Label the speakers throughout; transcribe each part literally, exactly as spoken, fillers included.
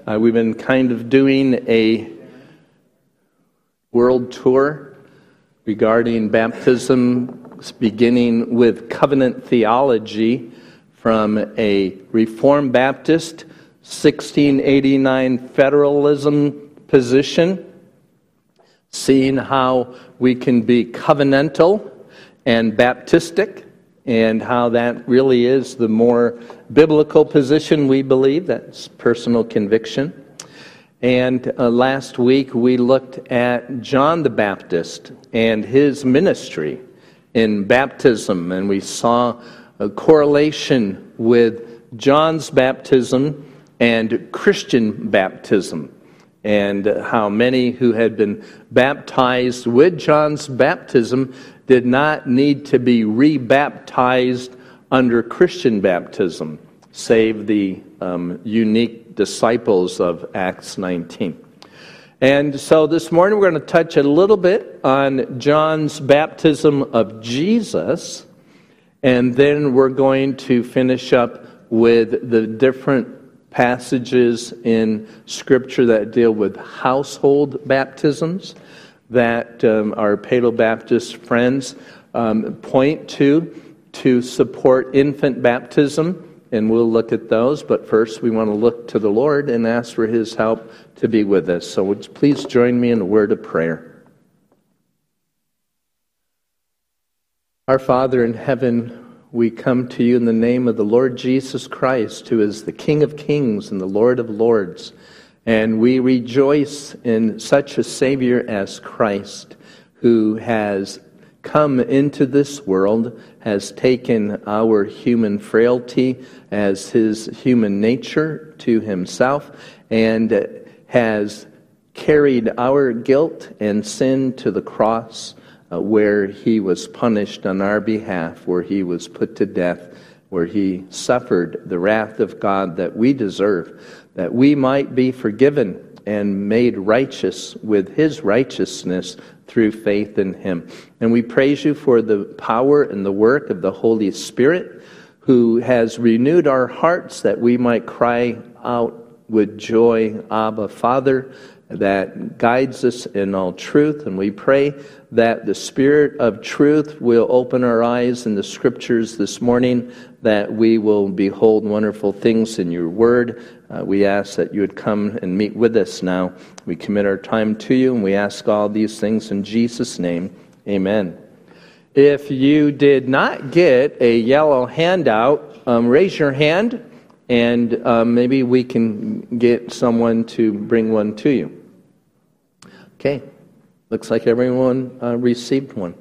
Speaker 1: Uh, we've been kind of doing a world tour regarding baptism, beginning with covenant theology from a Reformed Baptist, sixteen eighty-nine federalism position, seeing how we can be covenantal and Baptistic, and how that really is the more biblical position we believe. That's personal conviction. And uh, last week we looked at John the Baptist and his ministry in baptism, and we saw a correlation with John's baptism and Christian baptism, and how many who had been baptized with John's baptism did not need to be rebaptized under Christian baptism, save the um, unique disciples of Acts nineteen. And so this morning we're going to touch a little bit on John's baptism of Jesus, and then we're going to finish up with the different passages in Scripture that deal with household baptisms that um, our Palo Baptist friends um, point to to support infant baptism, and we'll look at those. But first, we want to look to the Lord and ask for His help to be with us. So would you please join me in a word of prayer. Our Father in heaven, we come to you in the name of the Lord Jesus Christ, who is the King of kings and the Lord of lords. And we rejoice in such a Savior as Christ, who has come into this world, has taken our human frailty as His human nature to Himself, and has carried our guilt and sin to the cross, uh, where He was punished on our behalf, where He was put to death, where He suffered the wrath of God that we deserve, that we might be forgiven and made righteous with His righteousness through faith in Him. And we praise You for the power and the work of the Holy Spirit, who has renewed our hearts that we might cry out with joy, Abba, Father, that guides us in all truth. And we pray that the Spirit of truth will open our eyes in the Scriptures this morning, that we will behold wonderful things in Your Word. Uh, we ask that You would come and meet with us now. We commit our time to You, and we ask all these things in Jesus' name. Amen. If you did not get a yellow handout, um, raise your hand, and uh, maybe we can get someone to bring one to you. Okay. Looks like everyone uh, received one.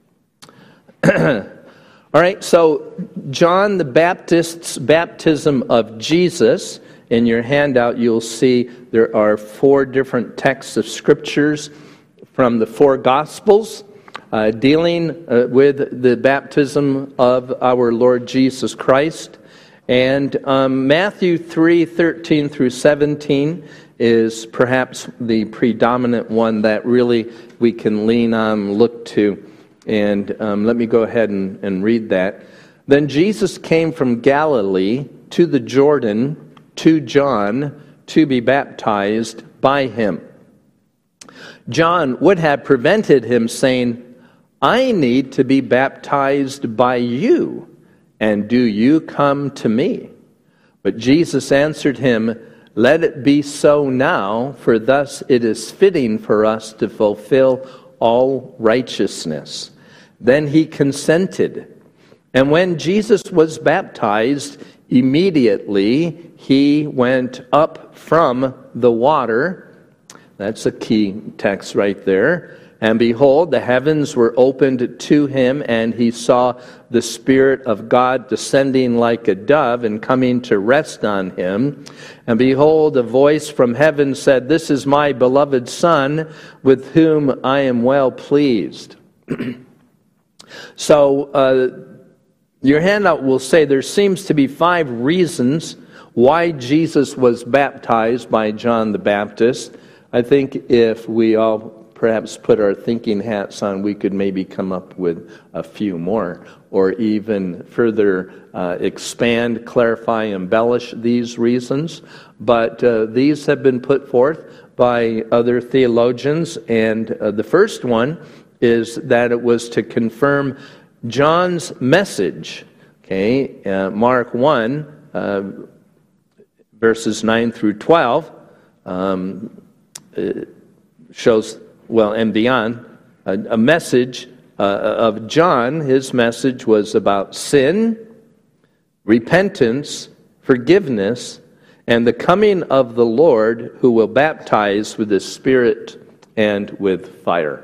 Speaker 1: All right, so John the Baptist's baptism of Jesus. In your handout, you'll see there are four different texts of Scriptures from the four Gospels uh, dealing uh, with the baptism of our Lord Jesus Christ. And um, Matthew three, thirteen through seventeen is perhaps the predominant one that really we can lean on, look to. And um, let me go ahead and, and read that. Then Jesus came from Galilee to the Jordan to John to be baptized by him. John would have prevented him, saying, I need to be baptized by you, and do you come to me? But Jesus answered him, Let it be so now, for thus it is fitting for us to fulfill all righteousness. Then he consented. And when Jesus was baptized, immediately he went up from the water. That's a key text right there. And behold, the heavens were opened to him, and he saw the Spirit of God descending like a dove and coming to rest on him. And behold, a voice from heaven said, This is my beloved Son, with whom I am well pleased. So, uh, your handout will say there seems to be five reasons why Jesus was baptized by John the Baptist. I think if we all perhaps put our thinking hats on, we could maybe come up with a few more. or even further uh, expand, clarify, embellish these reasons. But uh, these have been put forth by other theologians, and uh, the first one is that it was to confirm John's message. Okay, uh, Mark one, uh, verses nine through twelve, um, shows, well, and beyond, a, a message uh, of John. His message was about sin, repentance, forgiveness, and the coming of the Lord, who will baptize with the Spirit and with fire.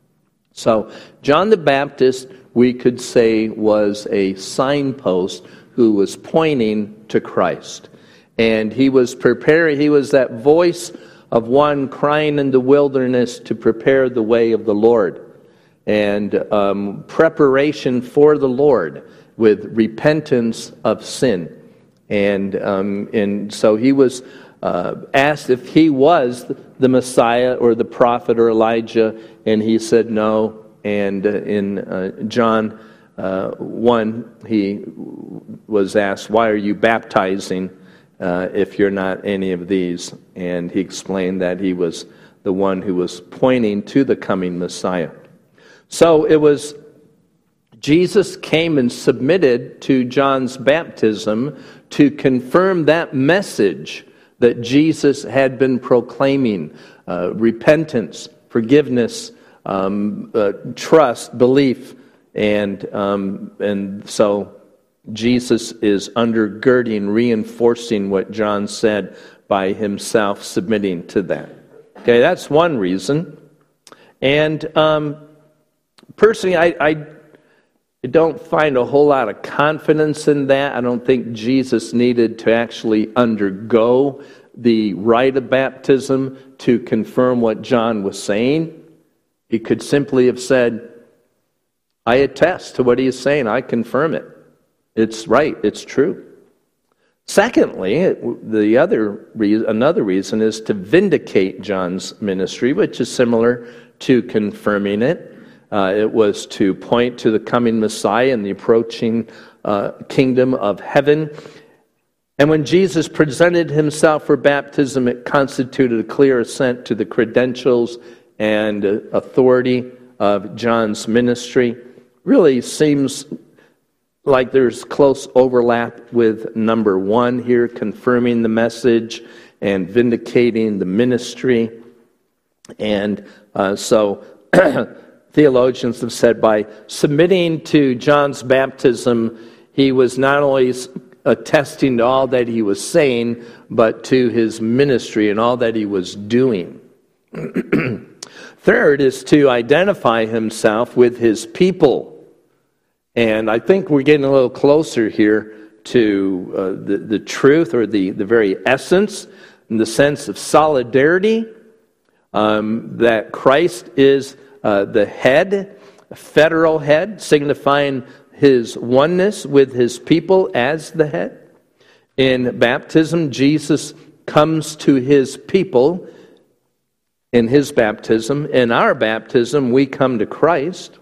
Speaker 1: So, John the Baptist, we could say, was a signpost who was pointing to Christ. And he was preparing, he was that voice of one crying in the wilderness to prepare the way of the Lord. And um, preparation for the Lord with repentance of sin. And um, and so he was uh, asked if he was the Messiah or the prophet or Elijah, and he said no. And uh, in uh, John uh, one, he was asked, "Why are you baptizing uh, if you're not any of these?" And he explained that he was the one who was pointing to the coming Messiah. So it was Jesus came and submitted to John's baptism to confirm that message that Jesus had been proclaiming: uh, repentance, forgiveness, um, uh, trust, belief, and um, and so Jesus is undergirding, reinforcing what John said by himself submitting to that. Okay, that's one reason. And um, personally, I. I I don't find a whole lot of confidence in that. I don't think Jesus needed to actually undergo the rite of baptism to confirm what John was saying. He could simply have said, "I attest to what he is saying. I confirm it. It's right. It's true." Secondly, the other reason, another reason is to vindicate John's ministry, which is similar to confirming it. Uh, it was to point to the coming Messiah and the approaching uh, kingdom of heaven. And when Jesus presented himself for baptism, it constituted a clear assent to the credentials and uh, authority of John's ministry. Really seems like there's close overlap with number one here, confirming the message and vindicating the ministry. And uh, so theologians have said by submitting to John's baptism, he was not only attesting to all that he was saying, but to his ministry and all that he was doing. Third is to identify himself with his people. And I think we're getting a little closer here to uh, the, the truth, or the, the very essence, in the sense of solidarity, um, that Christ is Uh, the head, federal head, signifying his oneness with his people as the head. In baptism, Jesus comes to his people in his baptism. In our baptism, we come to Christ.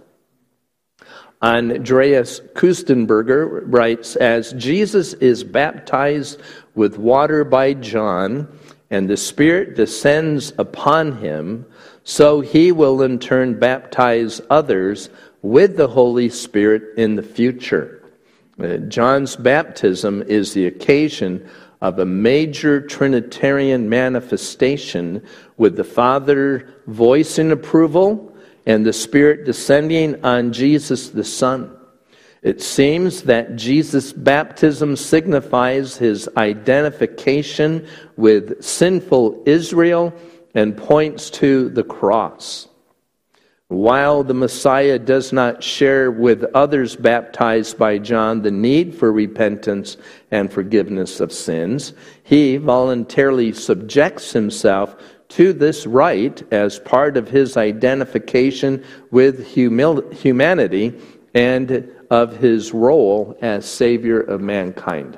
Speaker 1: Andreas Kustenberger writes, "As Jesus is baptized with water by John, and the Spirit descends upon him, so he will in turn baptize others with the Holy Spirit in the future." Uh, John's baptism is the occasion of a major Trinitarian manifestation, with the Father voicing approval and the Spirit descending on Jesus the Son. It seems that Jesus' baptism signifies his identification with sinful Israel and points to the cross. While the Messiah does not share with others baptized by John the need for repentance and forgiveness of sins, he voluntarily subjects himself to this rite as part of his identification with humil- humanity and of his role as Savior of mankind.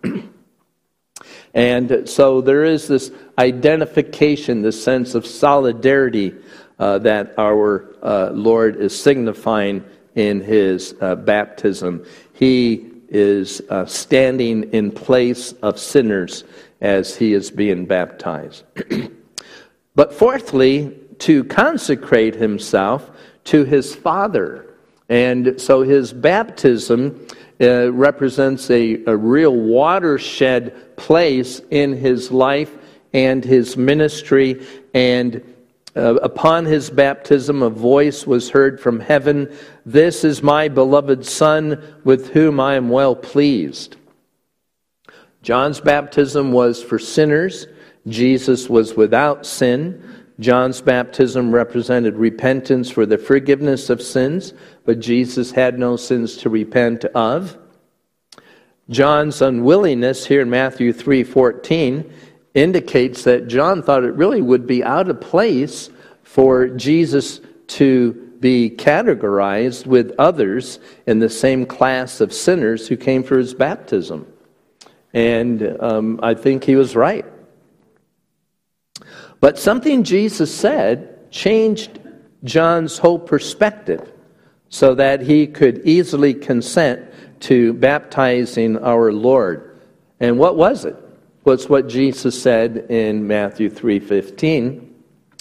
Speaker 1: And so there is this identification, this sense of solidarity uh, that our uh, Lord is signifying in his uh, baptism. He is uh, standing in place of sinners as he is being baptized. But fourthly, to consecrate himself to his Father. And so his baptism uh, represents a, a real watershed place in his life and his ministry. And uh, upon his baptism, a voice was heard from heaven, "This is my beloved Son, with whom I am well pleased." John's baptism was for sinners. Jesus was without sin. John's baptism represented repentance for the forgiveness of sins, but Jesus had no sins to repent of. John's unwillingness here in Matthew three fourteen indicates that John thought it really would be out of place for Jesus to be categorized with others in the same class of sinners who came for his baptism. And um, I think he was right. But something Jesus said changed John's whole perspective so that he could easily consent to baptizing our Lord. And what was it? Well, it's what Jesus said in Matthew three fifteen.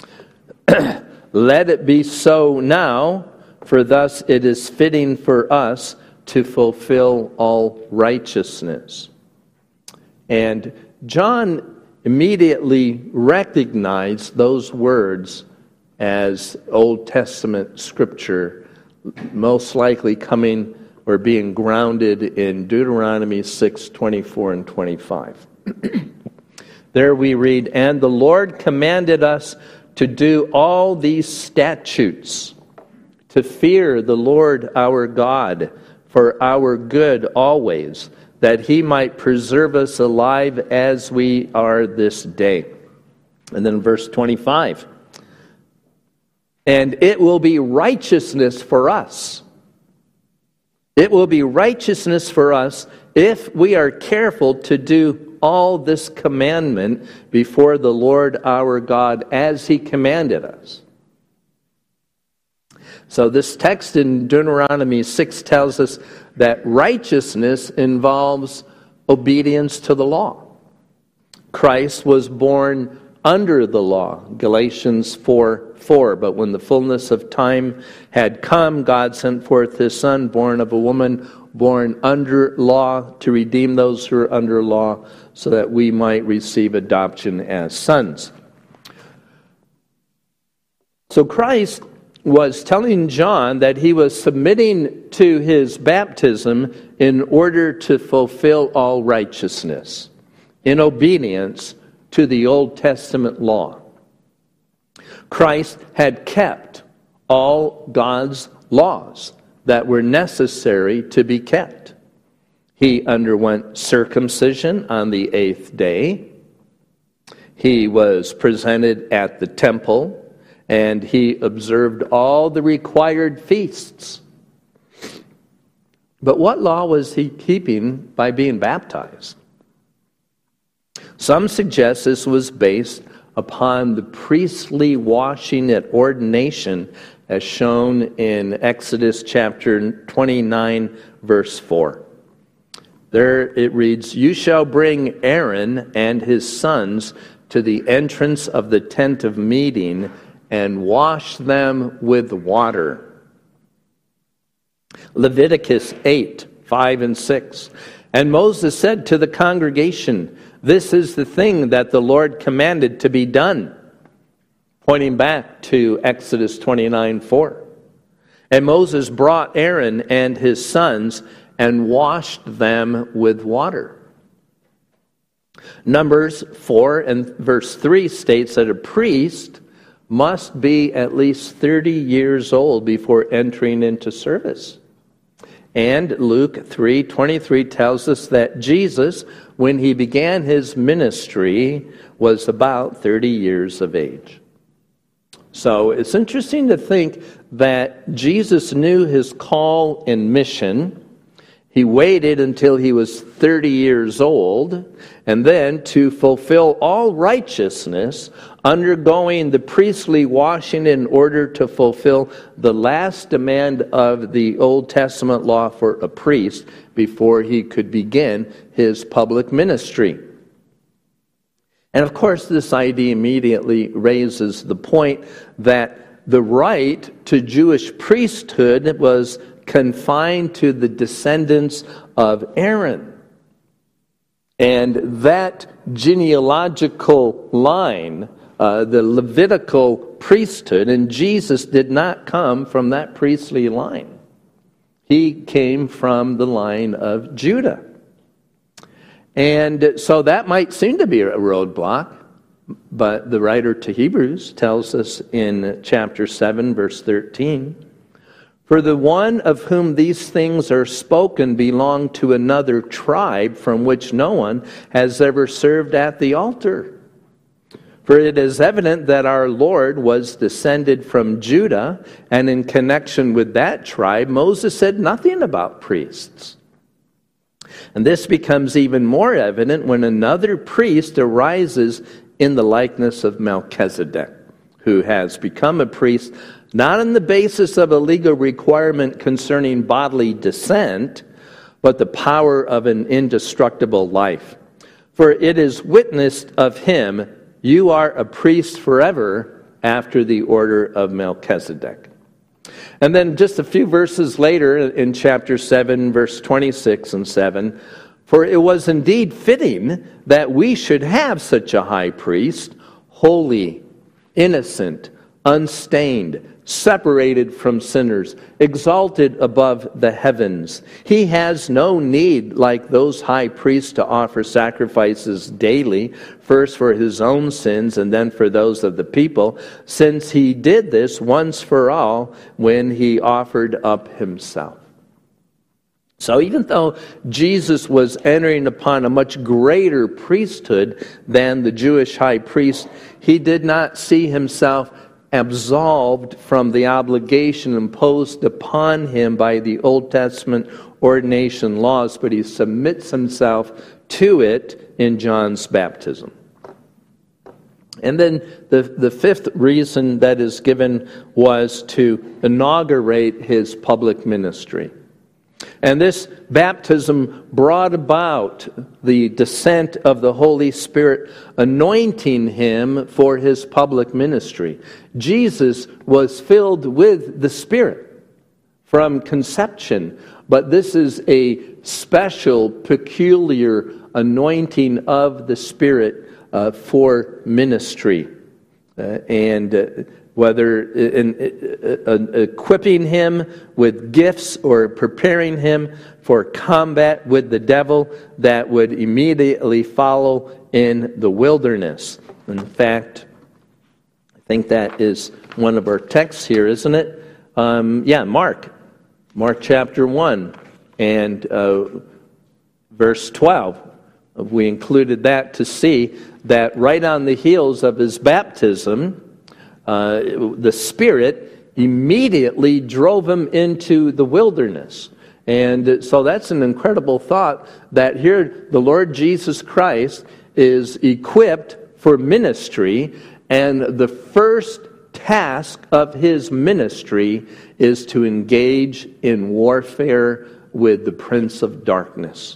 Speaker 1: "Let it be so now, for thus it is fitting for us to fulfill all righteousness." And John immediately recognized those words as Old Testament scripture, most likely coming or being grounded in Deuteronomy six twenty-four and twenty-five. There we read, "And the Lord commanded us to do all these statutes, to fear the Lord our God for our good always, that he might preserve us alive as we are this day." And then verse twenty-five, "And it will be righteousness for us. It will be righteousness for us if we are careful to do all this commandment before the Lord our God as he commanded us." So this text in Deuteronomy six tells us that righteousness involves obedience to the law. Christ was born under the law, Galatians four four. "But when the fullness of time had come, God sent forth his Son, born of a woman, born under law, to redeem those who are under law, so that we might receive adoption as sons." So Christ was telling John that he was submitting to his baptism in order to fulfill all righteousness, in obedience to the Old Testament law. Christ had kept all God's laws that were necessary to be kept. He underwent circumcision on the eighth day. He was presented at the temple, and he observed all the required feasts. But what law was he keeping by being baptized? Some suggest this was based upon the priestly washing at ordination, as shown in Exodus chapter twenty-nine, verse four. There it reads, "You shall bring Aaron and his sons to the entrance of the tent of meeting and wash them with water." Leviticus eight, five and six. "And Moses said to the congregation, 'This is the thing that the Lord commanded to be done,'" pointing back to Exodus twenty-nine, four. "And Moses brought Aaron and his sons and washed them with water." Numbers four and verse three states that a priest must be at least thirty years old before entering into service. And Luke three twenty-three tells us that Jesus, when he began his ministry, was about thirty years of age. So it's interesting to think that Jesus knew his call and mission, He waited until he was thirty years old, and then to fulfill all righteousness, undergoing the priestly washing in order to fulfill the last demand of the Old Testament law for a priest before he could begin his public ministry. And of course, this idea immediately raises the point that the right to Jewish priesthood was confined to the descendants of Aaron. And that genealogical line, uh, the Levitical priesthood, and Jesus did not come from that priestly line. He came from the line of Judah. And so that might seem to be a roadblock, but the writer to Hebrews tells us in chapter seven, verse thirteen, "For the one of whom these things are spoken belonged to another tribe from which no one has ever served at the altar. For it is evident that our Lord was descended from Judah, and in connection with that tribe, Moses said nothing about priests. And this becomes even more evident when another priest arises in the likeness of Melchizedek, who has become a priest not on the basis of a legal requirement concerning bodily descent, but the power of an indestructible life. For it is witnessed of him, you are a priest forever after the order of Melchizedek." And then just a few verses later in chapter seven, verse twenty-six and seven, "For it was indeed fitting that we should have such a high priest, holy, innocent, unstained, separated from sinners, exalted above the heavens. He has no need, like those high priests, to offer sacrifices daily, first for his own sins and then for those of the people, since he did this once for all when he offered up himself." So even though Jesus was entering upon a much greater priesthood than the Jewish high priest, he did not see himself absolved from the obligation imposed upon him by the Old Testament ordination laws, but he submits himself to it in John's baptism. And then the, the fifth reason that is given was to inaugurate his public ministry. And this baptism brought about the descent of the Holy Spirit, anointing him for his public ministry. Jesus was filled with the Spirit from conception, but this is a special, peculiar anointing of the Spirit uh, for ministry. Uh, and uh, whether in, in, in, equipping him with gifts or preparing him for combat with the devil that would immediately follow in the wilderness. In fact, I think that is one of our texts here, isn't it? Um, yeah, Mark. Mark chapter one and uh, verse twelve. We included that to see that right on the heels of his baptism, Uh, the Spirit immediately drove him into the wilderness. And so that's an incredible thought that here the Lord Jesus Christ is equipped for ministry, and the first task of his ministry is to engage in warfare with the prince of darkness.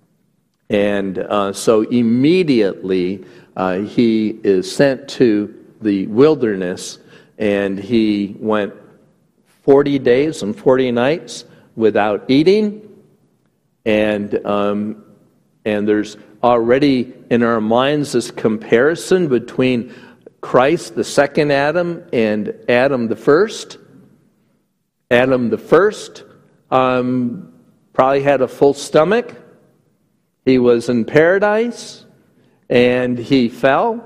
Speaker 1: And uh, so immediately uh, he is sent to the wilderness, and he went forty days and forty nights without eating, and um, and there's already in our minds this comparison between Christ, the second Adam, and Adam the first. Adam the first um, probably had a full stomach. He was in paradise, and he fell.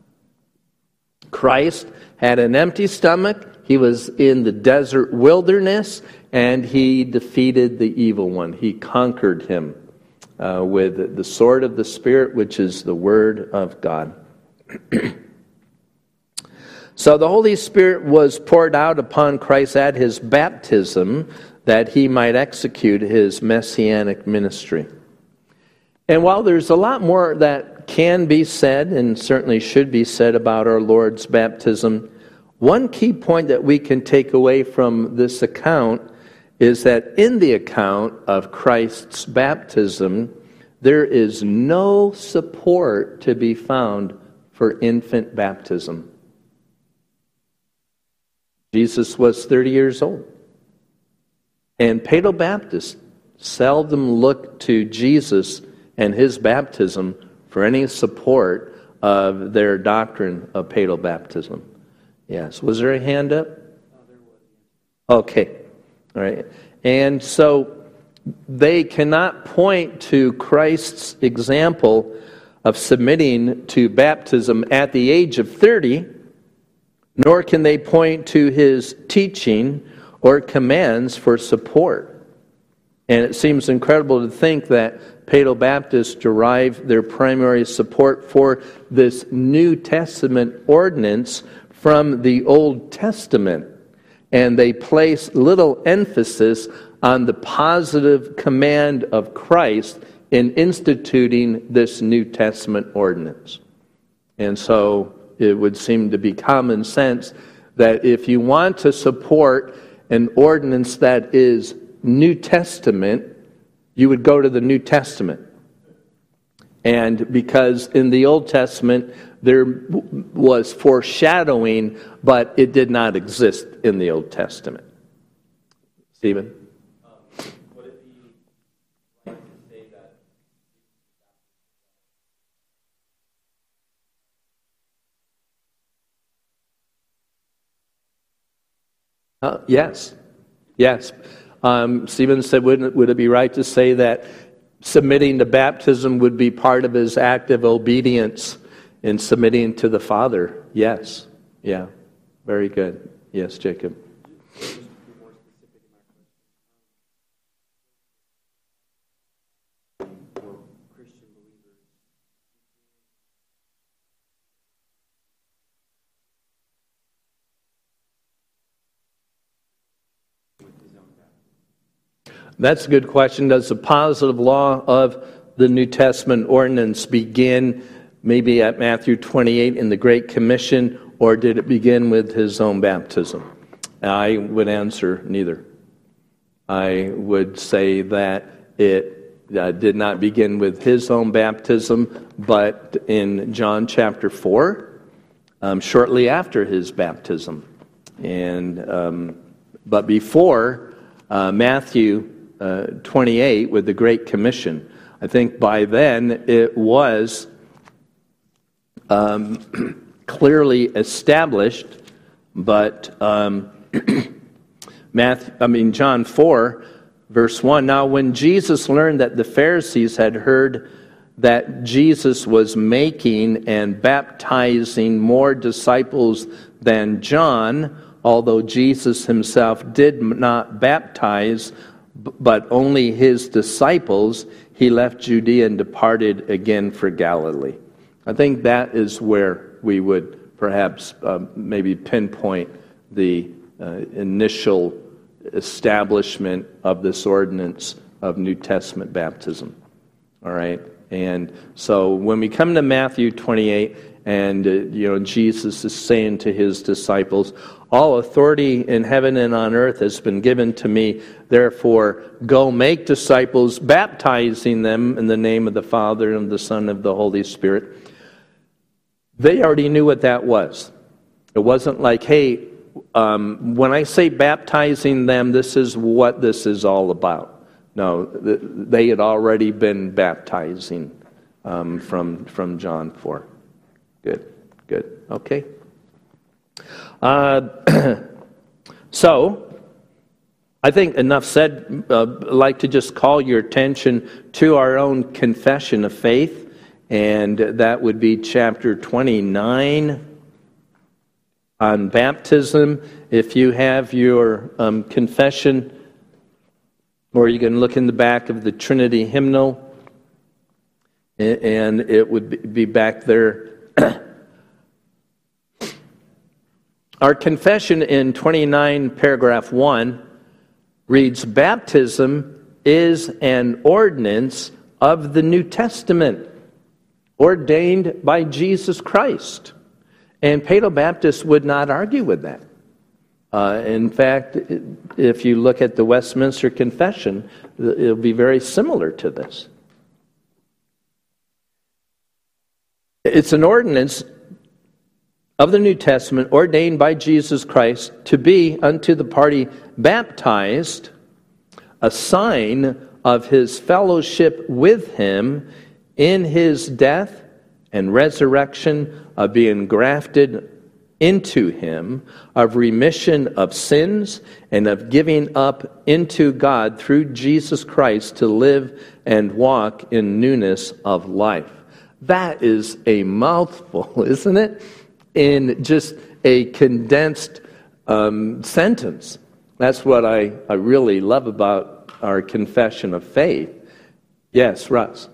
Speaker 1: Christ had an empty stomach. He was in the desert wilderness, and he defeated the evil one. He conquered him uh, with the sword of the Spirit, which is the Word of God. So the Holy Spirit was poured out upon Christ at his baptism, that he might execute his messianic ministry. And while there's a lot more that can be said and certainly should be said about our Lord's baptism, one key point that we can take away from this account is that in the account of Christ's baptism, there is no support to be found for infant baptism. Jesus was thirty years old. And Paedobaptists seldom looked to Jesus and his baptism for any support of their doctrine of Paedobaptism. Yes. Was there a hand up? Okay. All right. And so they cannot point to Christ's example of submitting to baptism at the age of thirty, nor can they point to his teaching or commands for support. And it seems incredible to think that Paedobaptists derive their primary support for this New Testament ordinance from the Old Testament. And they place little emphasis on the positive command of Christ in instituting this New Testament ordinance. And so it would seem to be common sense that if you want to support an ordinance that is New Testament, you would go to the New Testament. And because in the Old Testament there was foreshadowing, but it did not exist in the Old Testament. Stephen?
Speaker 2: Um, would it be right to say that
Speaker 1: Uh, yes. Yes. Um, Stephen said, wouldn't, would it be right to say that submitting to baptism would be part of his act of obedience in submitting to the Father? Yes. Yeah. Very good. Yes, Jacob. That's a good question. Does the positive law of the New Testament ordinance begin maybe at Matthew twenty-eight in the Great Commission, or did it begin with his own baptism? I would answer neither. I would say that it uh, did not begin with his own baptism, but in John chapter four, um, shortly after his baptism. And um, but before uh, Matthew Uh, twenty-eight with the Great Commission. I think by then it was um, clearly established, but um, Matthew, I mean John four, verse one. Now when Jesus learned that the Pharisees had heard that Jesus was making and baptizing more disciples than John, although Jesus himself did not baptize, but only his disciples, he left Judea and departed again for Galilee. I think that is where we would perhaps uh, maybe pinpoint the uh, initial establishment of this ordinance of New Testament baptism. All right? And so when we come to Matthew twenty-eight, and uh, you know, Jesus is saying to his disciples, all authority in heaven and on earth has been given to me. Therefore, go make disciples, baptizing them in the name of the Father and the Son and the Holy Spirit. They already knew what that was. It wasn't like, hey, um, when I say baptizing them, this is what this is all about. No, they had already been baptizing um, from, from John four. Good, good. Okay. Uh, so, I think enough said. Uh, I'd like to just call your attention to our own confession of faith, and that would be chapter twenty-nine on baptism. If you have your um, confession, or you can look in the back of the Trinity hymnal, and it would be back there. Our confession in twenty-nine, paragraph one, reads, baptism is an ordinance of the New Testament, ordained by Jesus Christ. And Paedo-Baptists would not argue with that. Uh, in fact, if you look at the Westminster Confession, it'll be very similar to this. It's an ordinance of the New Testament ordained by Jesus Christ to be unto the party baptized a sign of his fellowship with him in his death and resurrection, of being grafted into him, of remission of sins, and of giving up into God through Jesus Christ to live and walk in newness of life. That is a mouthful, isn't it? In just a condensed um, sentence. That's what I, I really love about our confession of faith. Yes, Russ.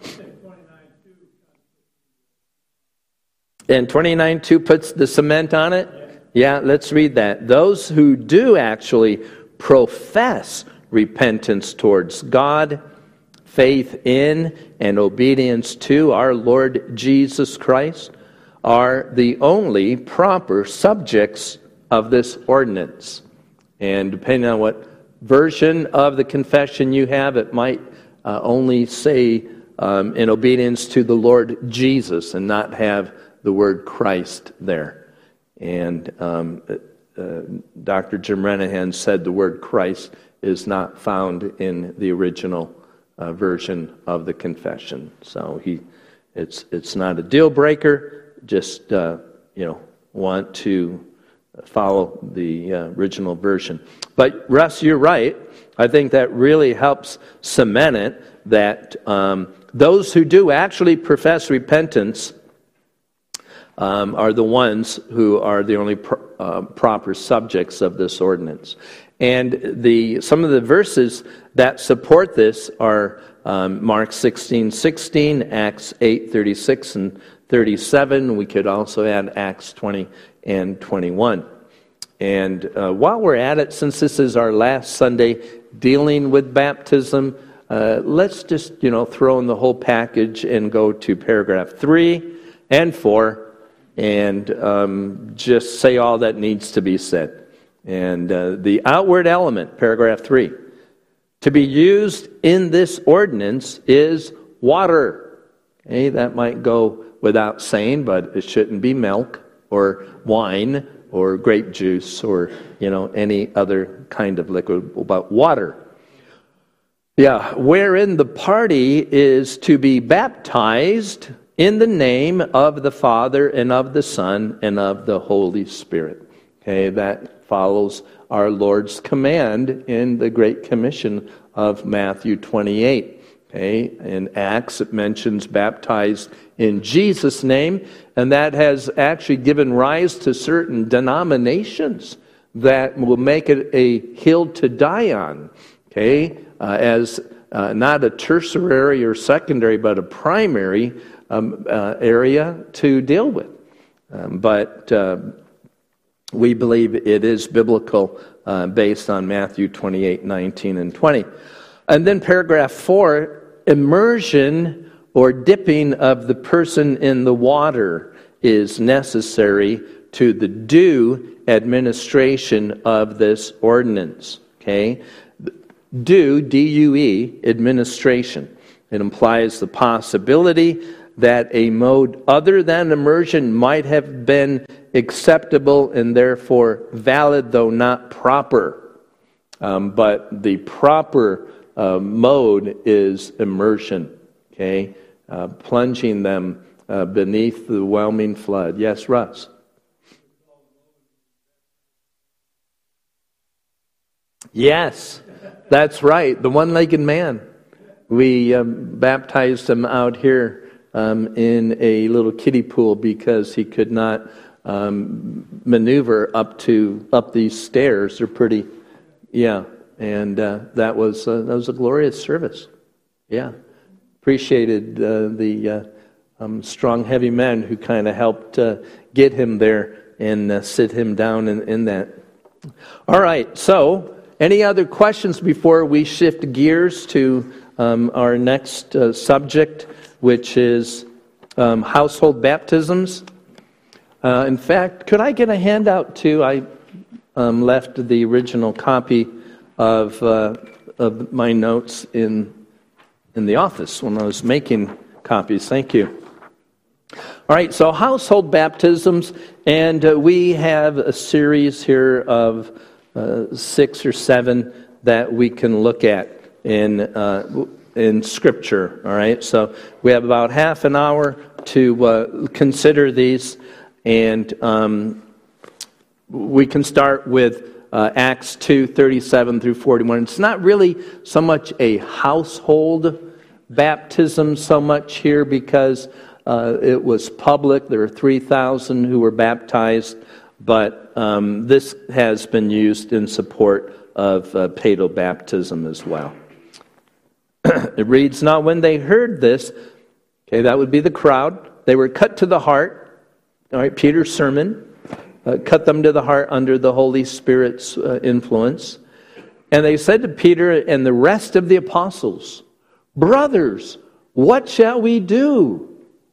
Speaker 1: And twenty-nine two puts the cement on it? Yeah, let's read that. Those who do actually profess repentance towards God, faith in and obedience to our Lord Jesus Christ are the only proper subjects of this ordinance. And depending on what version of the confession you have, it might uh, only say um, in obedience to the Lord Jesus and not have the word Christ there. And um, uh, Doctor Jim Renahan said the word Christ is not found in the original uh, version of the confession. So he, it's it's not a deal breaker. Just uh, you know, want to follow the uh, original version. But Russ, you're right. I think that really helps cement it that um, those who do actually profess repentance Um, are the ones who are the only pro- uh, proper subjects of this ordinance. And the some of the verses that support this are um, Mark sixteen sixteen, Acts eight thirty-six and thirty-seven. We could also add Acts twenty and twenty-one. And uh, while we're at it, since this is our last Sunday dealing with baptism, uh, let's just, you know, throw in the whole package and go to paragraph three and four. And um, just say all that needs to be said. And uh, the outward element, paragraph three, to be used in this ordinance is water. Okay, that might go without saying, but it shouldn't be milk or wine or grape juice or, you know, any other kind of liquid, but water. Yeah, wherein the party is to be baptized in the name of the Father and of the Son and of the Holy Spirit. Okay, that follows our Lord's command in the Great Commission of Matthew twenty-eight. Okay, in Acts it mentions baptized in Jesus' name, and that has actually given rise to certain denominations that will make it a hill to die on. Okay, uh, as uh, not a tertiary or secondary, but a primary Um, uh, area to deal with. Um, but uh, we believe it is biblical uh, based on Matthew twenty-eight, nineteen, and twenty. And then paragraph four, immersion or dipping of the person in the water is necessary to the due administration of this ordinance. Okay? Due, D U E, administration. It implies the possibility that a mode other than immersion might have been acceptable and therefore valid, though not proper. Um, but the proper uh, mode is immersion, okay? Uh, plunging them uh, beneath the whelming flood. Yes, Russ? Yes, that's right. The one-legged man. We um, baptized him out here Um, in a little kiddie pool because he could not um, maneuver up to up these stairs. They're pretty, yeah. And uh, that was uh, that was a glorious service. Yeah, appreciated uh, the uh, um, strong, heavy men who kind of helped uh, get him there and uh, sit him down in, in that. All right, so any other questions before we shift gears to um, our next uh, subject, which is um, household baptisms? Uh, in fact, could I get a handout too? I um, left the original copy of uh, of my notes in in the office when I was making copies. Thank you. All right, so household baptisms, and uh, we have a series here of uh, six or seven that we can look at in uh, in Scripture. All right, so we have about half an hour to uh, consider these, and um, we can start with uh, Acts two, thirty-seven through forty-one. It's not really so much a household baptism so much here because uh, it was public. There were three thousand who were baptized, but um, this has been used in support of uh, paedo baptism as well. It reads, "Now when they heard this," okay, that would be the crowd, "they were cut to the heart." All right, Peter's sermon uh, cut them to the heart under the Holy Spirit's uh, influence. "And they said to Peter and the rest of the apostles, 'Brothers, what shall we do?'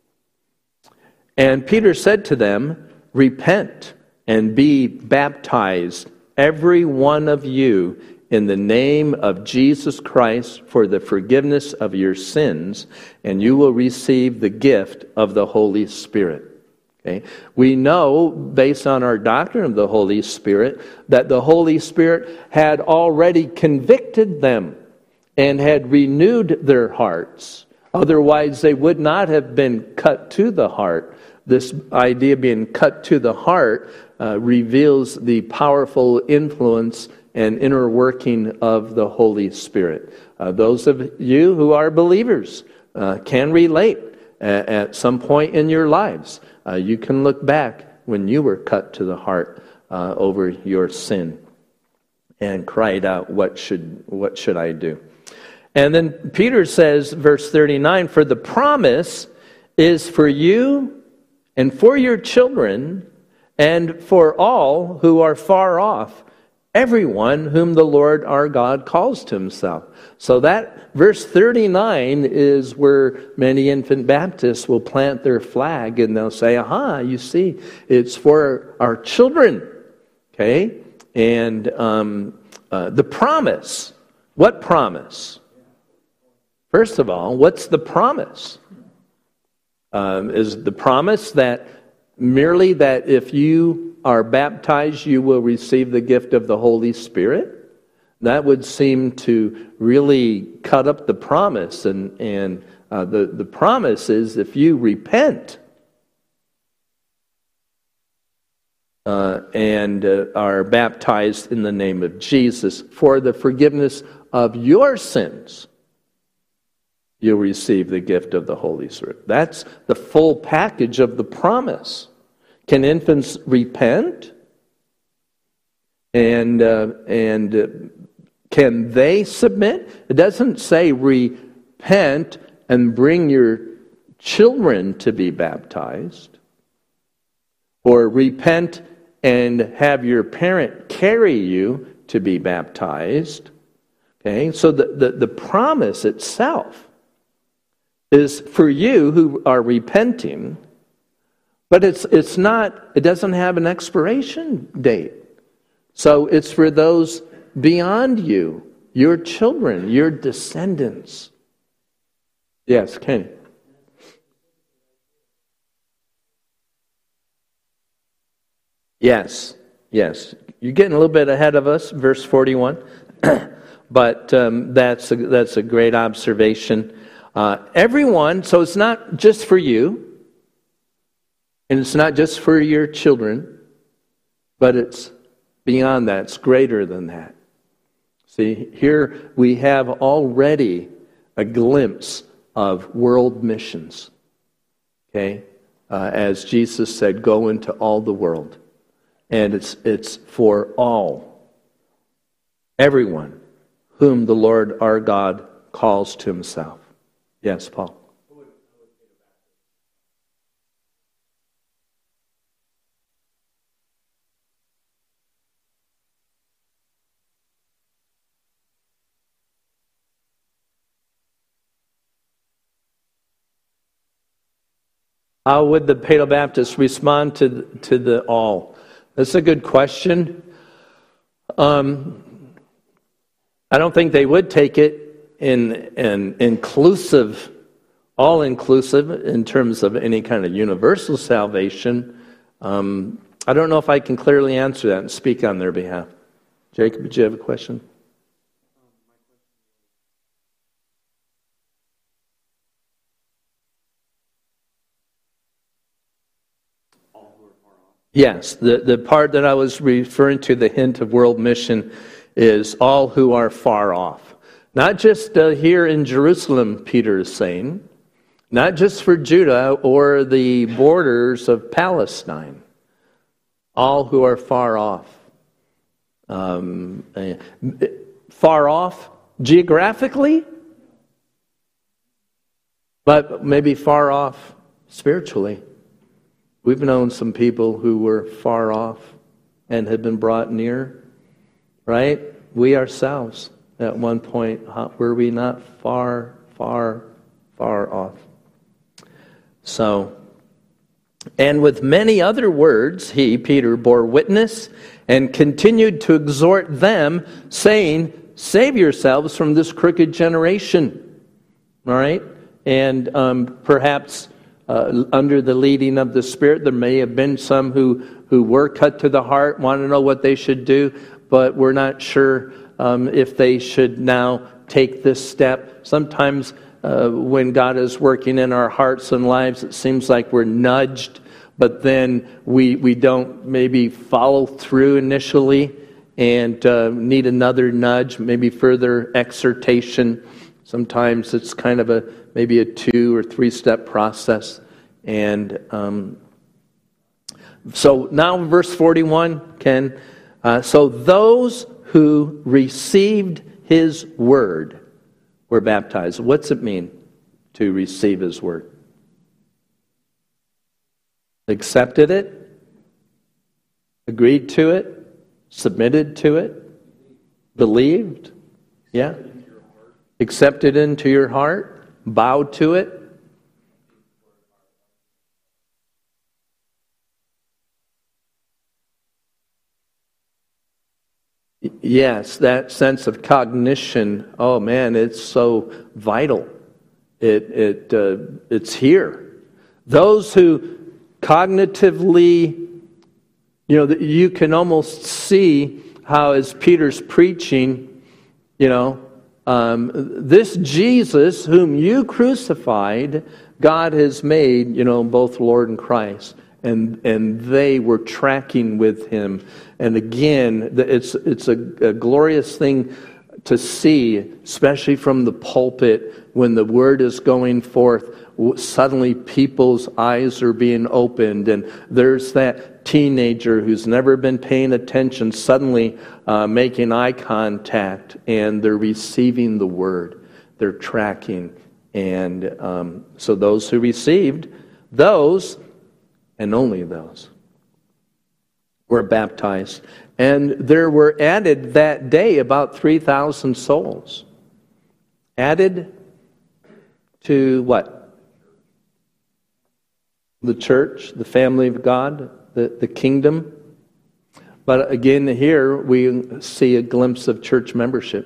Speaker 1: And Peter said to them, 'Repent and be baptized, every one of you, in the name of Jesus Christ for the forgiveness of your sins, and you will receive the gift of the Holy Spirit.'" Okay? We know, based on our doctrine of the Holy Spirit, that the Holy Spirit had already convicted them and had renewed their hearts. Otherwise, they would not have been cut to the heart. This idea of being cut to the heart uh, reveals the powerful influence and inner working of the Holy Spirit. Uh, those of you who are believers uh, can relate at, at some point in your lives. Uh, you can look back when you were cut to the heart uh, over your sin and cried out, "What should what should I do?" And then Peter says, verse thirty-nine, "For the promise is for you and for your children and for all who are far off, everyone whom the Lord our God calls to himself." So that verse thirty-nine is where many infant Baptists will plant their flag and they'll say, aha, you see, it's for our children. Okay? And um, uh, the promise. What promise? First of all, what's the promise? Um, is the promise that merely that if you are baptized, you will receive the gift of the Holy Spirit? That would seem to really cut up the promise. And, and uh, the, the promise is if you repent uh, and uh, are baptized in the name of Jesus for the forgiveness of your sins, you'll receive the gift of the Holy Spirit. That's the full package of the promise. Can infants repent? And uh, and uh, can they submit? It doesn't say repent and bring your children to be baptized, or repent and have your parent carry you to be baptized. Okay, so the, the, the promise itself is for you who are repenting, but it's it's not, it doesn't have an expiration date. So it's for those beyond you, your children, your descendants. Yes, Kenny. Yes, yes. You're getting a little bit ahead of us, verse forty-one. But um, that's, a, that's a great observation. Uh, everyone, so it's not just for you, and it's not just for your children, but it's beyond that. It's greater than that. See, here we have already a glimpse of world missions. Okay? Uh, as Jesus said, go into all the world. And it's it's for all, everyone whom the Lord our God calls to himself. Yes, Paul. How would the Palo Baptists respond to, to the all? That's a good question. Um, I don't think they would take it in an inclusive, all-inclusive in terms of any kind of universal salvation. Um, I don't know if I can clearly answer that and speak on their behalf. Jacob, did you have a question? Yes, the, the part that I was referring to, the hint of world mission, is all who are far off. Not just uh, here in Jerusalem, Peter is saying, not just for Judah or the borders of Palestine, all who are far off. Um, uh, far off geographically, but maybe far off spiritually. We've known some people who were far off and had been brought near, right? We ourselves, at one point, were we not far, far, far off? So, and with many other words, he, Peter, bore witness and continued to exhort them, saying, save yourselves from this crooked generation. All right? And um, perhaps uh, under the leading of the Spirit, there may have been some who, who were cut to the heart, want to know what they should do, but we're not sure um, if they should now take this step. Sometimes uh, when God is working in our hearts and lives, it seems like we're nudged, but then we we don't maybe follow through initially and uh, need another nudge, maybe further exhortation. Sometimes it's kind of a maybe a two or three step process. And um, so now verse forty-one, Ken. Uh, so those who received his word were baptized. What's it mean to receive his word? Accepted it, agreed to it, submitted to it, believed, yeah, accepted into your heart, bowed to it. Yes, that sense of cognition. Oh man, it's so vital. It it uh, it's here. Those who cognitively, you know, you can almost see how, as Peter's preaching, you know, um, this Jesus whom you crucified, God has made, you know, both Lord and Christ. And and they were tracking with him. And again, it's it's a, a glorious thing to see, especially from the pulpit, when the word is going forth. Suddenly people's eyes are being opened, and there's that teenager who's never been paying attention suddenly uh, making eye contact, and they're receiving the word. They're tracking. And um, so those who received, those... and only those were baptized. And there were added that day about three thousand souls. Added to what? The church, the family of God, the, the kingdom. But again, here we see a glimpse of church membership.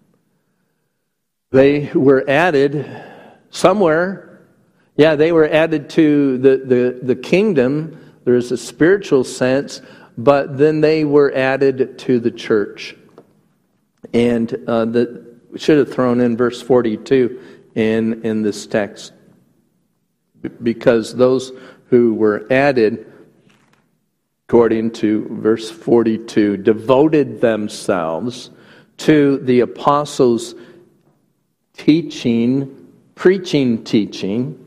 Speaker 1: They were added somewhere. Yeah, they were added to the, the, the kingdom. There's a spiritual sense, but then they were added to the church. And uh, the, we should have thrown in verse forty-two in, in this text. Because those who were added, according to verse forty-two, devoted themselves to the apostles' teaching, preaching, teaching,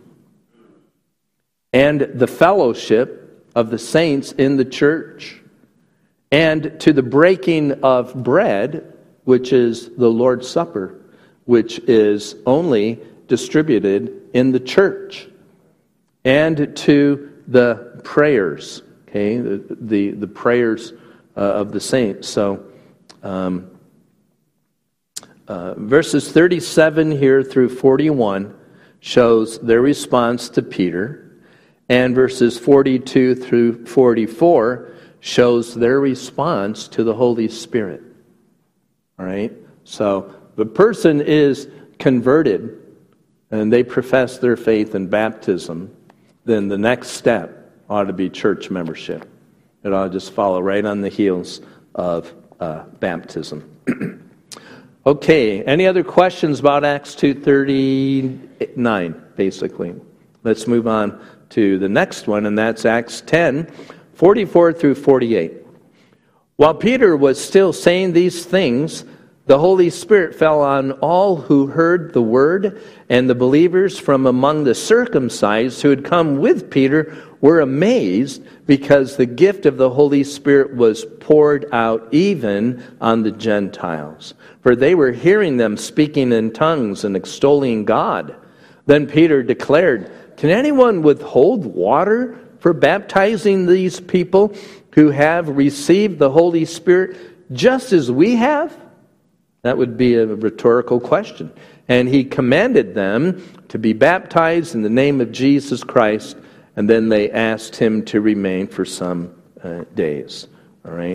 Speaker 1: and the fellowship of the saints in the church, and to the breaking of bread, which is the Lord's Supper, which is only distributed in the church, and to the prayers, okay, the the, the prayers uh, of the saints. So, um, uh, verses thirty-seven here through forty-one shows their response to Peter. And verses forty-two through forty-four shows their response to the Holy Spirit. All right? So the person is converted and they profess their faith in baptism, then the next step ought to be church membership. It ought to just follow right on the heels of uh, baptism. Okay, any other questions about Acts two thirty-nine, basically? Let's move on to the next one, and that's Acts ten, forty-four through forty-eight. While Peter was still saying these things, the Holy Spirit fell on all who heard the word, and the believers from among the circumcised who had come with Peter were amazed because the gift of the Holy Spirit was poured out even on the Gentiles. For they were hearing them speaking in tongues and extolling God. Then Peter declared, "Can anyone withhold water for baptizing these people who have received the Holy Spirit just as we have?" That would be a rhetorical question. And he commanded them to be baptized in the name of Jesus Christ, and then they asked him to remain for some uh, days. All right.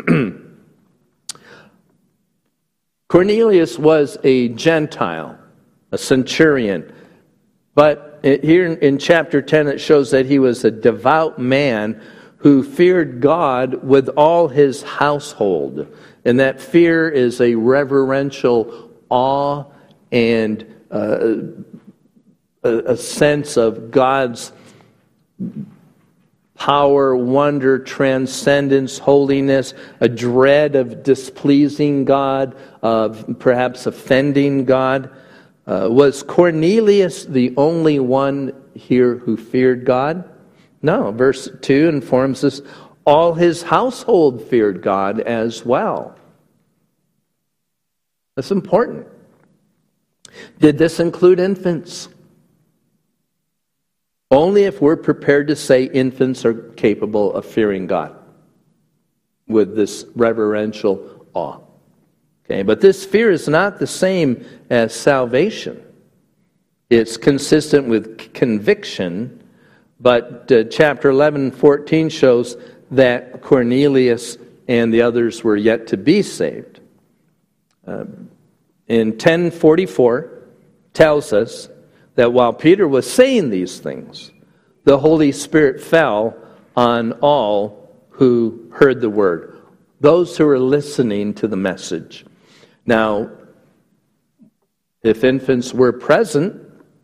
Speaker 1: Cornelius was a Gentile, a centurion. But here in chapter ten it shows that he was a devout man who feared God with all his household. And that fear is a reverential awe and uh, a, a sense of God's power, wonder, transcendence, holiness, a dread of displeasing God, of perhaps offending God. Uh, was Cornelius the only one here who feared God? No. Verse two informs us all his household feared God as well. That's important. Did this include infants? Only if we're prepared to say infants are capable of fearing God with this reverential awe. Okay, but this fear is not the same as salvation. It's consistent with conviction, but uh, chapter eleven and fourteen shows that Cornelius and the others were yet to be saved. Uh, in ten forty-four tells us that while Peter was saying these things, the Holy Spirit fell on all who heard the word, those who were listening to the message. Now, if infants were present,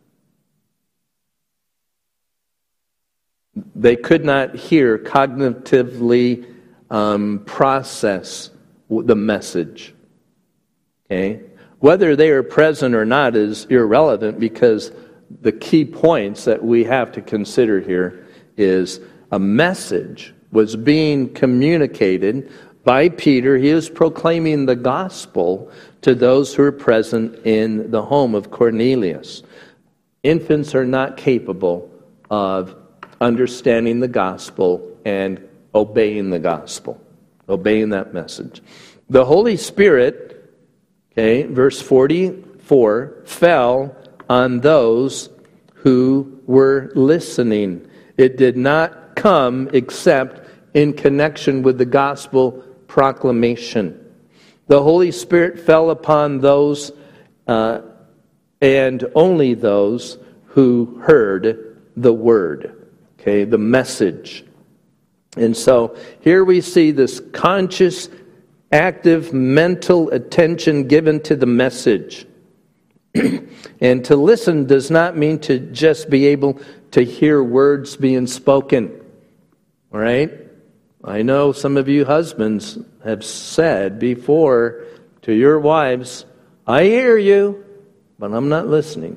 Speaker 1: they could not hear, cognitively um, process the message. Okay? Whether they are present or not is irrelevant, because the key points that we have to consider here is a message was being communicated by Peter. He was proclaiming the gospel to those who are present in the home of Cornelius. Infants are not capable of understanding the gospel and obeying the gospel, obeying that message. The Holy Spirit, okay, verse forty-four, fell on those who were listening. It did not come except in connection with the gospel proclamation. The Holy Spirit fell upon those uh, and only those who heard the word, okay, the message. And so here we see this conscious, active mental attention given to the message. And to listen does not mean to just be able to hear words being spoken. All right? I know some of you husbands have said before to your wives, "I hear you, but I'm not listening."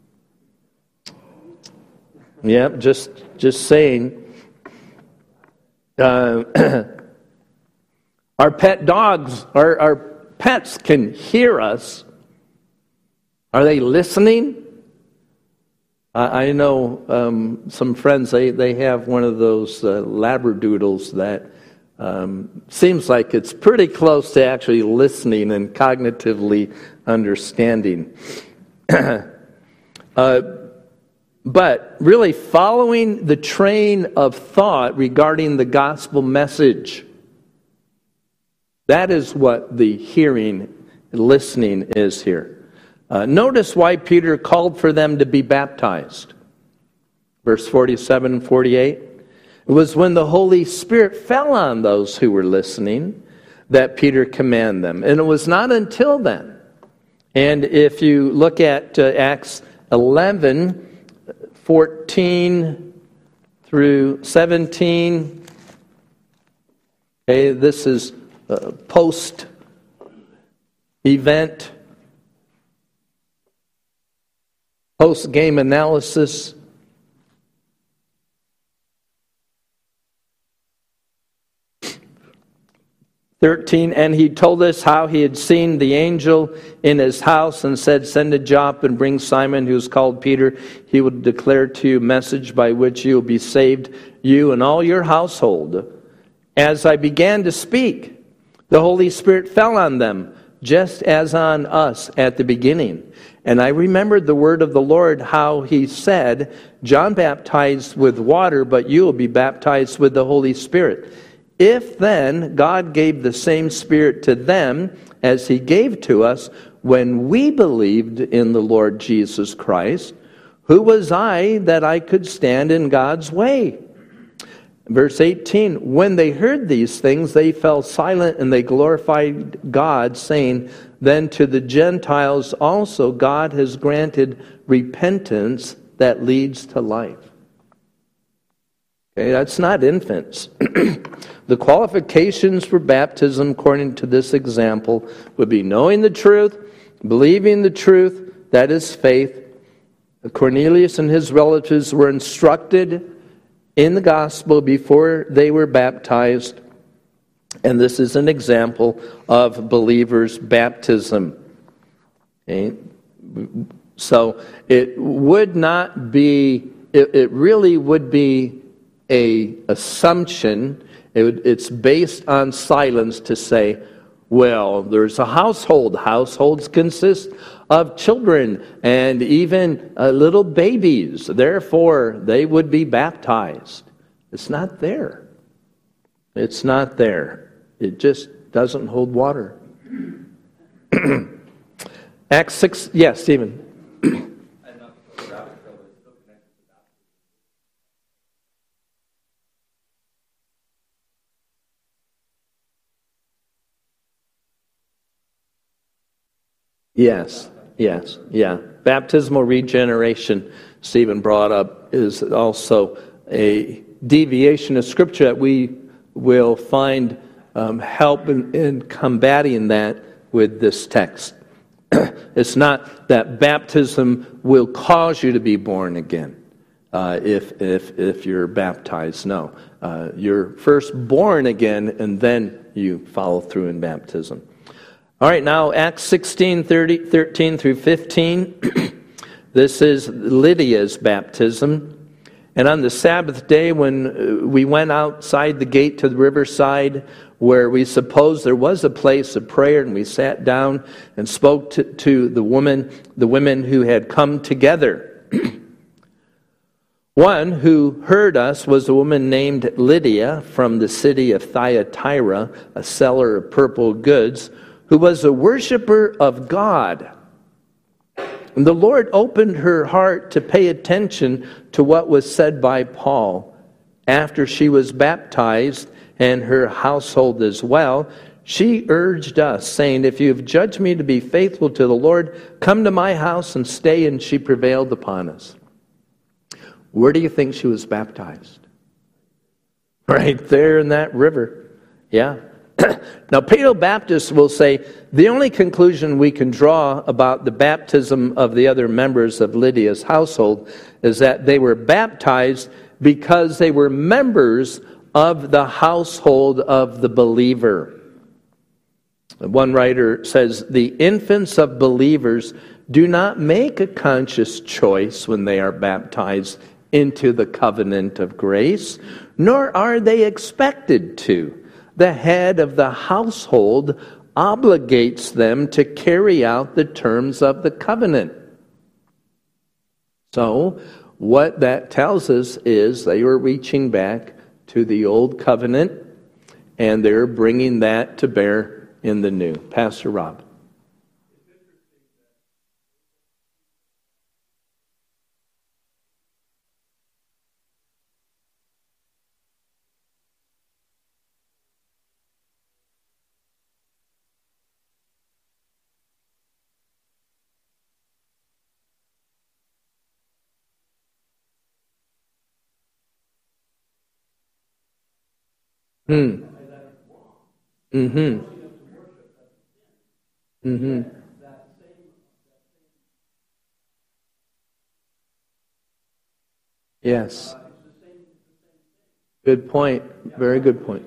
Speaker 1: Yep, just just saying. Uh, our pet dogs, our, our pets can hear us. Are they listening? I, I know um, some friends, they, they have one of those uh, Labradoodles that um, seems like it's pretty close to actually listening and cognitively understanding. uh, but really following the train of thought regarding the gospel message. That is what the hearing, listening is here. Uh, notice why Peter called for them to be baptized. Verse forty-seven and forty-eight. It was when the Holy Spirit fell on those who were listening that Peter commanded them. And it was not until then. And if you look at uh, Acts eleven, fourteen through seventeen, okay, this is uh, post-event, post-game analysis. thirteen, and he told us how he had seen the angel in his house and said, "Send to Joppa and bring Simon, who is called Peter. He will declare to you a message by which you will be saved, you and all your household." As I began to speak, the Holy Spirit fell on them, just as on us at the beginning. And I remembered the word of the Lord, how he said, "John baptized with water, but you will be baptized with the Holy Spirit." If then God gave the same Spirit to them as he gave to us when we believed in the Lord Jesus Christ, who was I that I could stand in God's way? Verse eighteen, when they heard these things, they fell silent and they glorified God, saying, "Then to the Gentiles also God has granted repentance that leads to life." Okay, that's not infants. The qualifications for baptism, according to this example, would be knowing the truth, believing the truth, that is faith. Cornelius and his relatives were instructed in the gospel before they were baptized, and this is an example of believers' baptism. Okay? So it would not be, it, it really would be a assumption. It would, it's based on silence to say, well, there's a household. Households consist of children and even uh, little babies. Therefore, they would be baptized. It's not there. It's not there. It just doesn't hold water. Acts six, yes, Stephen. Yes, yes, yeah. Baptismal regeneration, Stephen brought up, is also a deviation of Scripture that we will find um, help in, in combating that with this text. It's not that baptism will cause you to be born again uh, if, if, if you're baptized. No, uh, you're first born again and then you follow through in baptism. All right, now Acts sixteen, thirty, thirteen through fifteen. This is Lydia's baptism. And on the Sabbath day when we went outside the gate to the riverside, where we supposed there was a place of prayer, and we sat down and spoke to, to the woman, the women who had come together. One who heard us was a woman named Lydia from the city of Thyatira, a seller of purple goods, who was a worshiper of God. And the Lord opened her heart to pay attention to what was said by Paul. After she was baptized, and her household as well, she urged us, saying, "If you have judged me to be faithful to the Lord, come to my house and stay." And she prevailed upon us. Where do you think she was baptized? Right there in that river. Yeah. Now, Paedo-Baptists will say the only conclusion we can draw about the baptism of the other members of Lydia's household is that they were baptized because they were members of the household of the believer. One writer says, the infants of believers do not make a conscious choice when they are baptized into the covenant of grace, nor are they expected to. The head of the household obligates them to carry out the terms of the covenant. So, what that tells us is they were reaching back to the old covenant, and they're bringing that to bear in the new. Pastor Rob. Hmm. Mm-hmm. Mm-hmm. Yes. Good point. Very good point.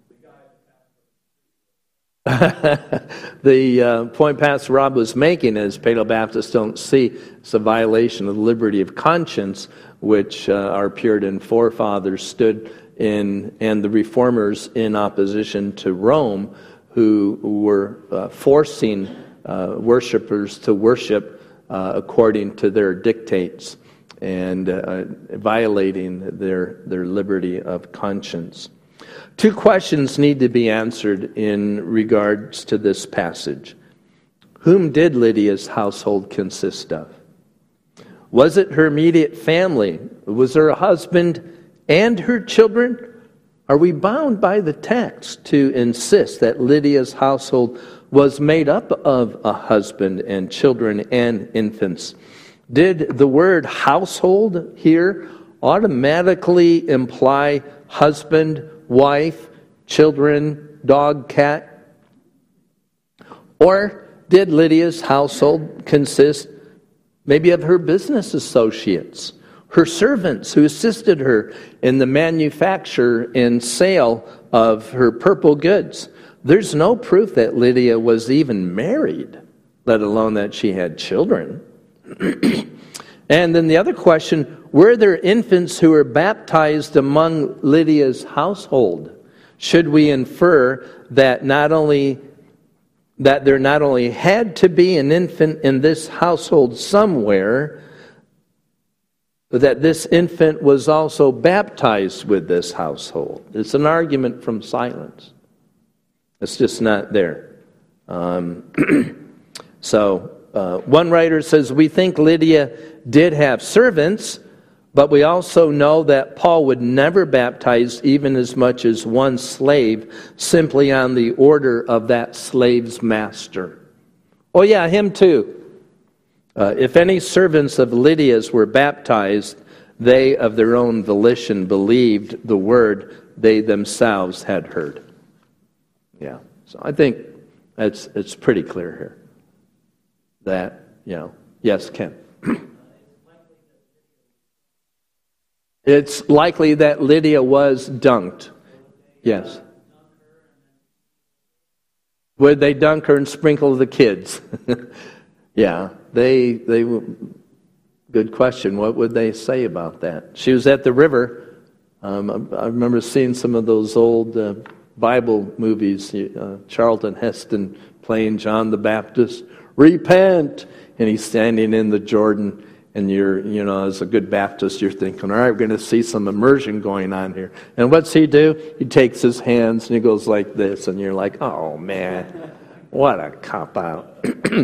Speaker 1: The uh, point Pastor Rob was making is Palo Baptists don't see it's a violation of the liberty of conscience, which uh, our Puritan forefathers stood in, and the Reformers in opposition to Rome, who were uh, forcing uh, worshipers to worship uh, according to their dictates and uh, violating their, their liberty of conscience. Two questions need to be answered in regards to this passage. Whom did Lydia's household consist of? Was it her immediate family? Was there a husband and her children? Are we bound by the text to insist that Lydia's household was made up of a husband and children and infants? Did the word household here automatically imply husband, wife, children, dog, cat? Or did Lydia's household consist maybe of her business associates, her servants who assisted her in the manufacture and sale of her purple goods? There's no proof that Lydia was even married, let alone that she had children. And then the other question, were there infants who were baptized among Lydia's household? Should we infer that not only that there not only had to be an infant in this household somewhere, but that this infant was also baptized with this household? It's an argument from silence. It's just not there. Um, so uh, one writer says, we think Lydia did have servants, but we also know that Paul would never baptize even as much as one slave simply on the order of that slave's master. Oh yeah, him too. Uh, if any servants of Lydia's were baptized, they of their own volition believed the word they themselves had heard. Yeah, so I think it's it's pretty clear here that, you know, yes, Ken. It's likely that Lydia was dunked. Yes. Would they dunk her and sprinkle the kids? Yeah, they they. Good question. What would they say about that? She was at the river. Um, I remember seeing some of those old uh, Bible movies. Uh, Charlton Heston playing John the Baptist. Repent, and he's standing in the Jordan. And you're, you know, as a good Baptist, you're thinking, all right, we're going to see some immersion going on here. And what's he do? He takes his hands and he goes like this, and you're like, oh man, what a cop out.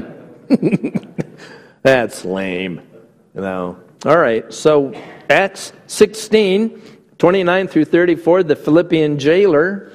Speaker 1: That's lame. You know. All right, so Acts sixteen, twenty-nine through thirty-four, the Philippian jailer.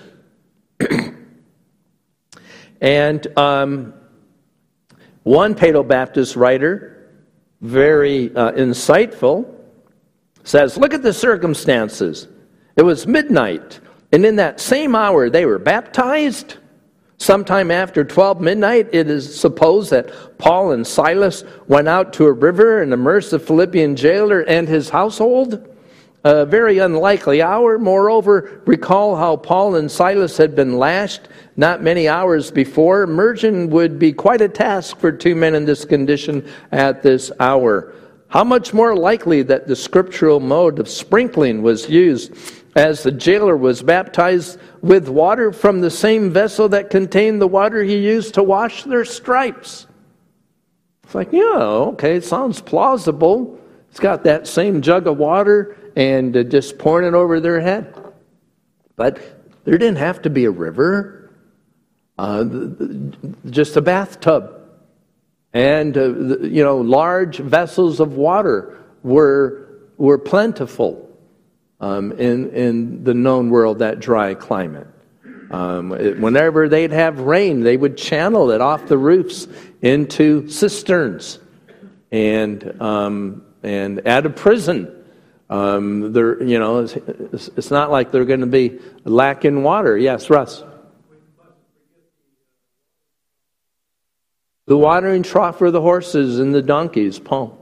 Speaker 1: and um, one Palo Baptist writer, very uh, insightful, says, look at the circumstances. It was midnight, and in that same hour they were baptized. Sometime after twelve midnight, it is supposed that Paul and Silas went out to a river and immersed the Philippian jailer and his household. A very unlikely hour. Moreover, recall how Paul and Silas had been lashed not many hours before. Immersion would be quite a task for two men in this condition at this hour. How much more likely that the scriptural mode of sprinkling was used as the jailer was baptized with water from the same vessel that contained the water he used to wash their stripes. It's like, yeah, okay, it sounds plausible. It's got that same jug of water and uh, just pouring it over their head. But there didn't have to be a river, uh, just a bathtub. And, uh, you know, large vessels of water were were plentiful um, in, in the known world, that dry climate. Um, it, whenever they'd have rain, they would channel it off the roofs into cisterns. And um, and at a prison, um, there, you know, it's, it's not like they're going to be lacking water. Yes, Russ. The watering trough for the horses and the donkeys, Paul.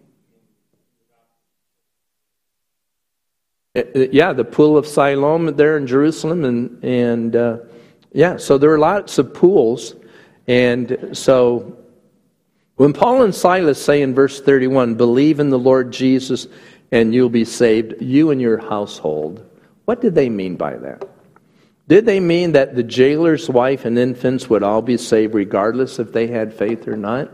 Speaker 1: Yeah, the pool of Siloam there in Jerusalem, and and uh, yeah, so there were lots of pools, and so when Paul and Silas say in verse thirty-one, "Believe in the Lord Jesus, and you'll be saved, you and your household," what did they mean by that? Did they mean that the jailer's wife and infants would all be saved regardless if they had faith or not?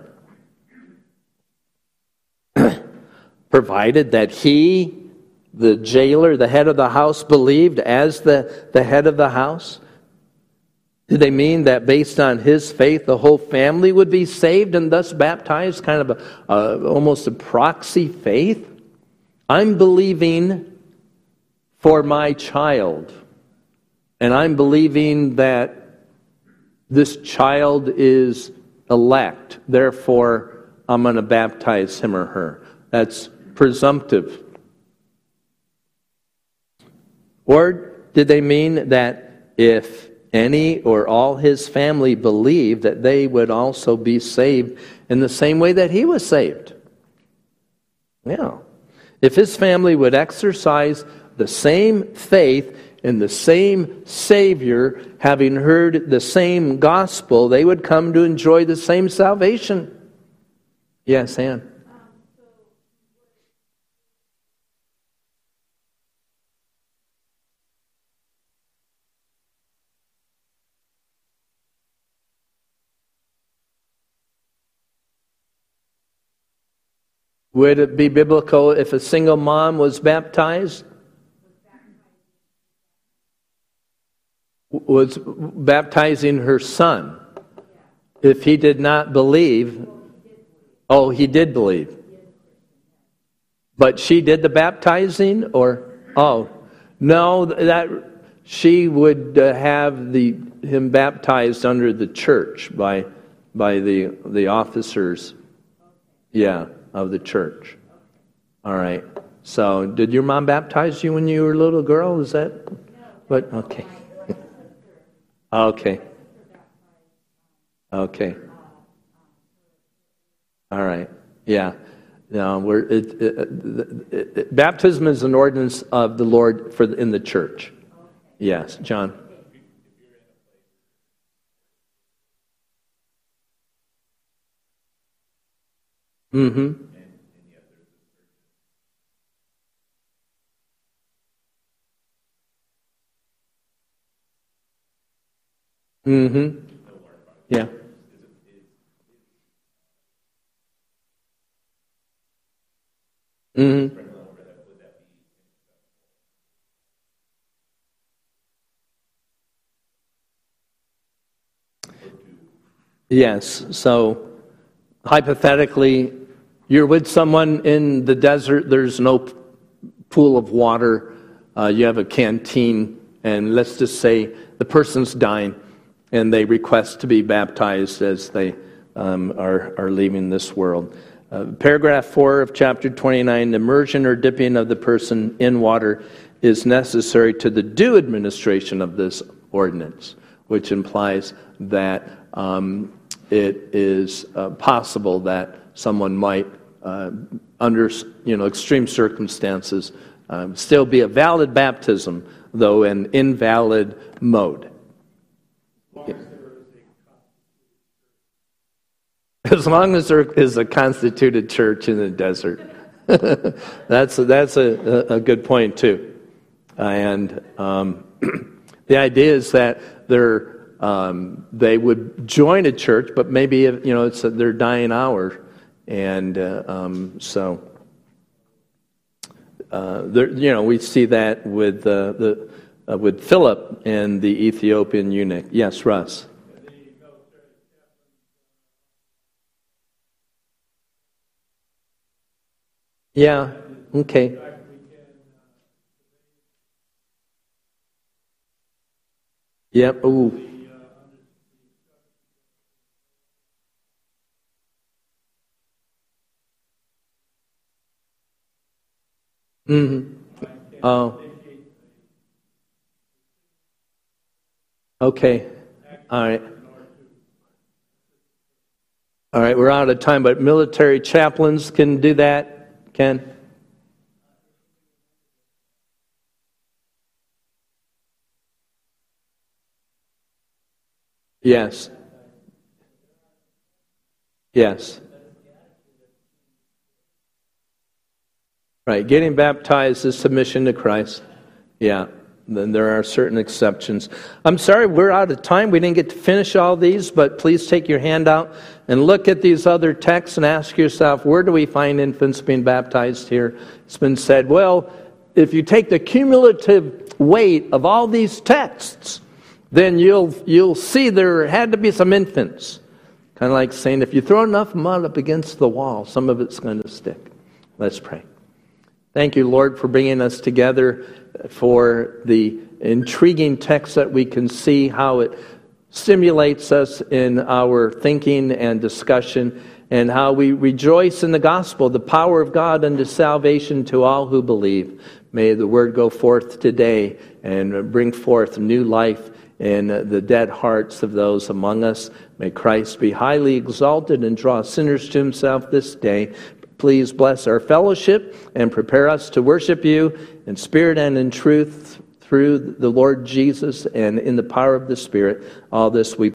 Speaker 1: Provided that he, the jailer, the head of the house, believed as the, the head of the house? Did they mean that based on his faith, the whole family would be saved and thus baptized? Kind of a, a almost a proxy faith? I'm believing for my child. And I'm believing that this child is elect. Therefore, I'm going to baptize him or her. That's presumptive. Or did they mean that if any or all his family believed, that they would also be saved in the same way that he was saved? Yeah. If his family would exercise the same faith in the same Savior, having heard the same gospel, they would come to enjoy the same salvation. Yes, Ann. Would it be biblical if a single mom was baptized? Was baptizing her son. If he did not believe, oh, he did believe. But she did the baptizing, or oh, no, that she would uh, have the him baptized under the church by by the the officers, yeah, of the church. All right. So, did your mom baptize you when you were a little girl? Is that what? Okay. Okay. Okay. All right. Yeah. No, we're it, it, it, it, baptism is an ordinance of the Lord for the, in the church. Yes, John. Mm-hmm. Mm-hmm. Yeah. Mm-hmm. Yes. So, hypothetically, you're with someone in the desert. There's no p- pool of water. Uh, you have a canteen, and let's just say the person's dying, and they request to be baptized as they um, are are leaving this world. Uh, paragraph four of chapter twenty-nine: immersion or dipping of the person in water is necessary to the due administration of this ordinance, which implies that um, it is uh, possible that someone might, uh, under you know extreme circumstances, um, still be a valid baptism, though an invalid mode. As long as there is a constituted church in the desert. that's that's a, a good point too. And um, the idea is that they're, um, they would join a church, but maybe you know it's their dying hour, and uh, um, so uh, there, you know, we see that with uh, the uh, with Philip and the Ethiopian eunuch. Yes, Russ. Yeah. Okay. Yep. Ooh. Mm-hmm. Oh. Okay. All right. All right. We're out of time, but military chaplains can do that. Ken? Yes. Yes. Right. Getting baptized is submission to Christ. Yeah. Then there are certain exceptions. I'm sorry, we're out of time. We didn't get to finish all these, but please take your hand out and look at these other texts and ask yourself, where do we find infants being baptized here? It's been said, well, if you take the cumulative weight of all these texts, then you'll you'll see there had to be some infants. Kind of like saying, if you throw enough mud up against the wall, some of it's going to stick. Let's pray. Thank you, Lord, for bringing us together, for the intriguing text that we can see how it stimulates us in our thinking and discussion, and how we rejoice in the gospel, the power of God unto salvation to all who believe. May the word go forth today and bring forth new life in the dead hearts of those among us. May Christ be highly exalted and draw sinners to himself this day. Please bless our fellowship and prepare us to worship you in spirit and in truth through the Lord Jesus and in the power of the Spirit. All this we